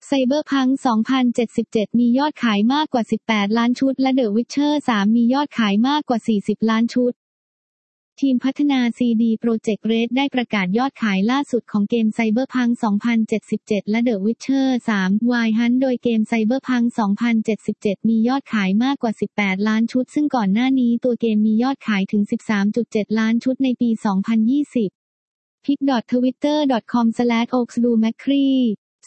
Cyberpunk 2077 มียอดขายมากกว่า 18 ล้านชุดและ The Witcher 3 มียอดขายมากกว่า 40 ล้านชุด ทีมพัฒนา CD Projekt Red ได้ประกาศยอดขายล่าสุดของเกม Cyberpunk 2077 และ The Witcher 3 Wild Hunt โดยเกม Cyberpunk 2077 มียอดขายมากกว่า 18 ล้านชุดซึ่งก่อนหน้านี้ตัวเกมมียอดขายถึง 13.7 ล้านชุดในปี 2020 pic.twitter.com/oxdomacri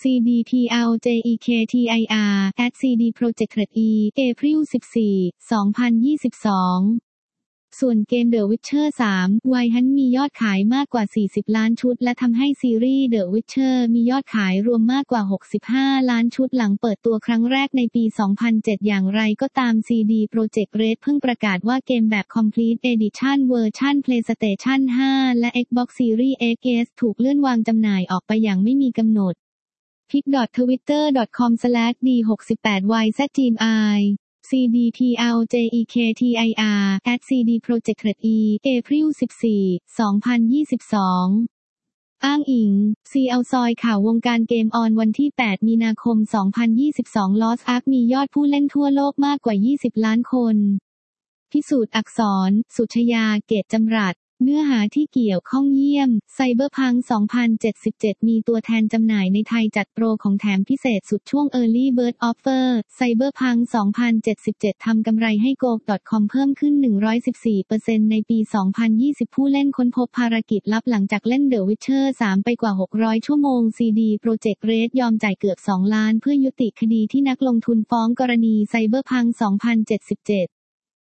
CDPRJEKTIR @CD Projekt Red April 14, 2022 ส่วนเกม The Witcher 3 Wild Hunt มียอดขายมากกว่า 40 ล้านชุดและทำให้ซีรีส์ The Witcher มียอดขายรวมมากกว่า 65 ล้านชุดหลังเปิดตัวครั้งแรกในปี 2007 อย่างไรก็ตาม CD Projekt Red เพิ่งประกาศว่าเกมแบบ Complete Edition เวอร์ชัน PlayStation 5 และ Xbox Series X ถูกเลื่อนวางจำหน่ายออกไปอย่างไม่มีกำหนดpic.twitter.com/d68yzgmi CDPRJEKTIR @CD Projekt Red April 14, 2022 อ้างอิง CL ซอยข่าววงการเกมออนวันที่ 8 มีนาคม 2022 Lost Ark มียอดผู้เล่นทั่วโลกมากกว่า 20 ล้านคนพิสูจน์อักษร สุชยา เกตจำรัดเนื้อหาที่เกี่ยวข้องเยี่ยม Cyberpunk 2077 มีตัวแทนจำหน่ายในไทยจัดโปรของแถมพิเศษสุดช่วง Early Bird Offer Cyberpunk 2077 ทำกำไรให้ GOG.com เพิ่มขึ้น 114% ในปี 2020 ผู้เล่นค้นพบภารกิจลับหลังจากเล่น The Witcher 3 ไปกว่า 600 ชั่วโมง CD Projekt Red ยอมจ่ายเกือบ 2 ล้านเพื่อยุติคดีที่นักลงทุนฟ้องกรณี Cyberpunk 2077